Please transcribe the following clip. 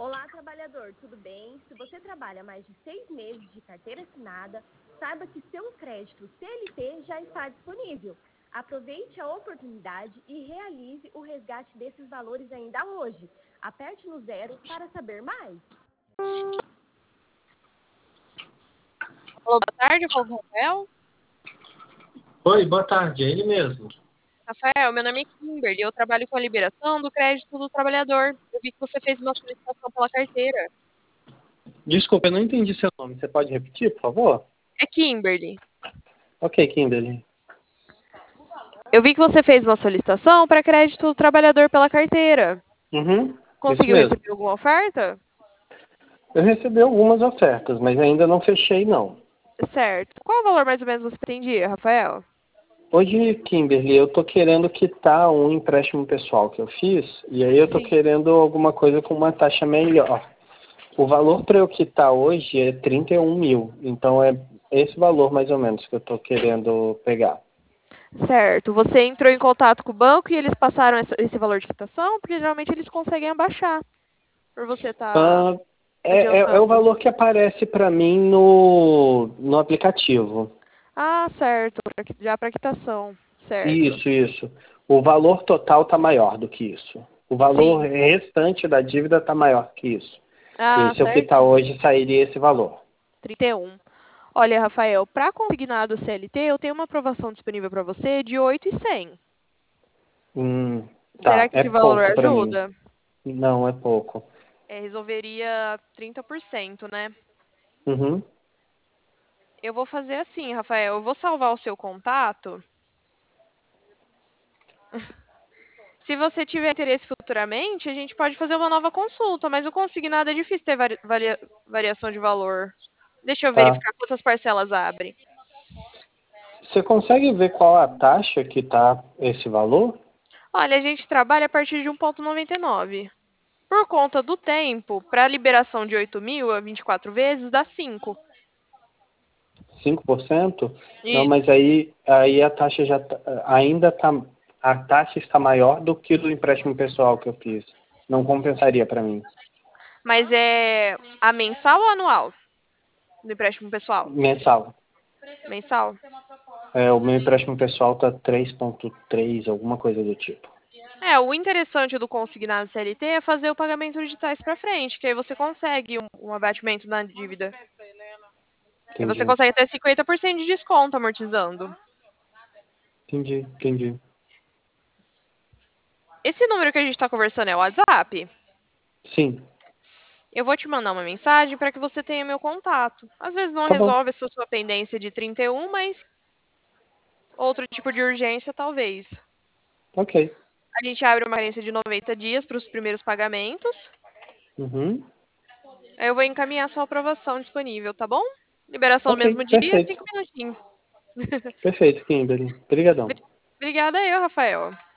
Olá, trabalhador, tudo bem? Se você trabalha mais de 6 meses de carteira assinada, saiba que seu crédito CLT já está disponível. Aproveite a oportunidade e realize o resgate desses valores ainda hoje. Aperte no 0 para saber mais. Alô, boa tarde, eu falo com o Rafael. Oi, boa tarde, é ele mesmo. Rafael, meu nome é Kimberly, eu trabalho com a liberação do crédito do trabalhador. Eu vi que você fez uma solicitação pela carteira. Desculpa, eu não entendi seu nome. Você pode repetir, por favor? É Kimberly. Ok, Kimberly. Eu vi que você fez uma solicitação para crédito do trabalhador pela carteira. Uhum, isso Conseguiu mesmo. receber alguma oferta? Eu recebi algumas ofertas, mas ainda não fechei, não. Certo. Qual o valor mais ou menos você pretendia, Rafael? Hoje, Kimberly, eu tô querendo quitar um empréstimo pessoal que eu fiz, e aí eu tô Sim. querendo alguma coisa com uma taxa melhor. O valor para eu quitar hoje é 31 mil, então é esse valor mais ou menos que eu tô querendo pegar. Certo. Você entrou em contato com o banco e eles passaram esse valor de quitação? Porque geralmente eles conseguem abaixar por você estar Ah, é o adiantando. valor que aparece para mim no aplicativo. Ah, certo. Já para quitação. Certo. Isso. O valor total está maior do que isso. O valor Sim. restante da dívida está maior que isso. E Ah, se eu quitar certinho. hoje, sairia esse valor. 31. Olha, Rafael, para consignado CLT, eu tenho uma aprovação disponível para você de 8.100. Será Tá, que é esse valor pouco para mim. ajuda? Não, é pouco. Resolveria 30%, né? Uhum. Eu vou fazer assim, Rafael, eu vou salvar o seu contato. Se você tiver interesse futuramente, a gente pode fazer uma nova consulta, mas o consignado é difícil ter variação de valor. Deixa eu Tá. verificar quantas parcelas abre. Você consegue ver qual a taxa que tá esse valor? Olha, a gente trabalha a partir de 1,99. Por conta do tempo, para a liberação de 8.000 a 24 vezes, dá 5. 5%? Não, mas Isso. aí a taxa ainda tá, a taxa está maior do que do empréstimo pessoal que eu fiz. Não compensaria para mim. Mas é a mensal ou anual do empréstimo pessoal? Mensal. Mensal? O meu empréstimo pessoal tá 3,3, alguma coisa do tipo. O interessante do consignado CLT é fazer o pagamento de trás para frente, que aí você consegue um abatimento na dívida. E você Entendi. consegue até 50% de desconto amortizando. Entendi. Esse número que a gente está conversando é o WhatsApp? Sim, Eu vou te mandar uma mensagem para que você tenha meu contato. Às vezes não tá bom. resolve essa sua pendência de 31, mas outro tipo de urgência talvez. Ok. A gente abre uma carência de 90 dias para os primeiros pagamentos. Uhum. Aí eu vou encaminhar sua aprovação disponível, tá bom? Liberação no Ok, mesmo dia, perfeito. 5 minutinhos. Perfeito, Kimberly. Obrigadão. Obrigada eu, Rafael.